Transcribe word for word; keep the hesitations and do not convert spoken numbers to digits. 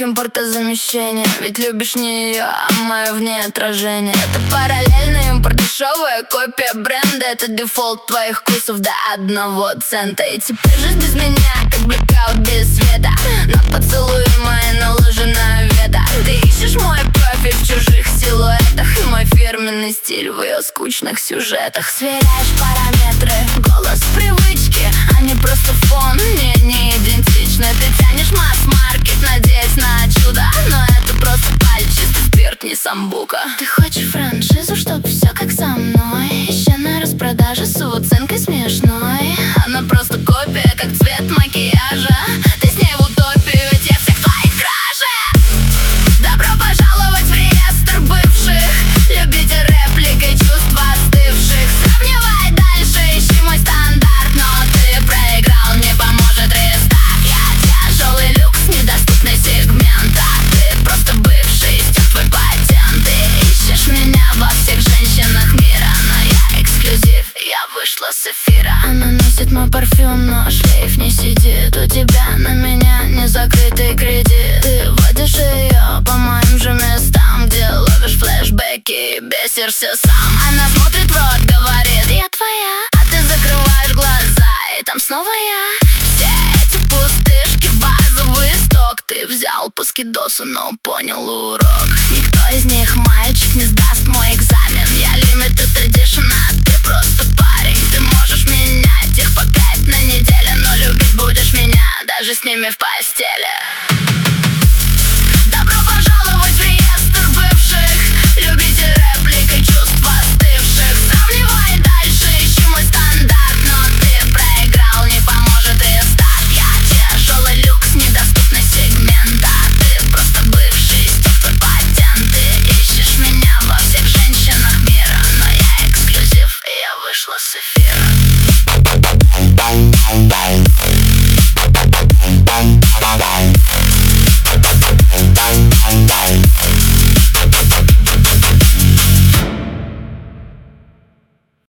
Любовь импортозамещения, ведь любишь не ее, а мое в ней отражение. Это параллельный импорт, дешевая копия бренда. Это дефолт твоих вкусов до одного цента. И теперь жизнь без меня, как блэкаут без света. На поцелуи мои наложена вета. Ты ищешь мой профиль в чужих силуэтах и мой фирменный стиль в ее скучных сюжетах. Сверяешь параметры, голос привычки, а не просто фон, не, не идентичны. Ты тянешь масс-маркет, надеясь на чудо, но это просто пальчистый спирт, не самбука. Ты хочешь франшизу, чтоб все как со мной? Еще на распродаже с уценкой смешной. Она просто копия, как цвет макияжа. Ты с ней в утопию, ведь я всех твоих краже. Добро пожаловать в реестр бывших. Любите репликой чувств остывших. Сравнивай дальше, ищи мой стандарт. Но ты проиграл, не поможет рестарт. Я тяжелый люкс, недоступный сегмент. А ты просто бывший, истек твой патент. Ты ищешь меня во всех женщинах мира, но я эксклюзив, я вышла с эфира. Она носит мой парфюм, но шлейф не сидит. У тебя на меня не закрытый кредит. Ты водишь ее по моим же местам, где ловишь флешбеки и бесишься сам. Она смотрит в рот, говорит: я твоя. А ты закрываешь глаза, и там снова я. Все эти пустышки, базовый сток. Ты взял по скидосу, но понял урок. Никто из них, мальчик, не сдаст мой экзамен. Я limited edition, а ты просто парень. Ты можешь менять их по пять на неделю, но любить будешь меня даже с ними в постели. Добро пожаловать в реестр бывших. Любите репликой чувств остывших. Сравнивай дальше, ищи мой стандарт. Но ты проиграл, не поможет рестарт. Я тяжелый люкс, недоступный сегмент. А ты просто бывший, истек твой патент. Ты ищешь меня во всех женщинах мира, но я эксклюзив, и я вышла с эфира.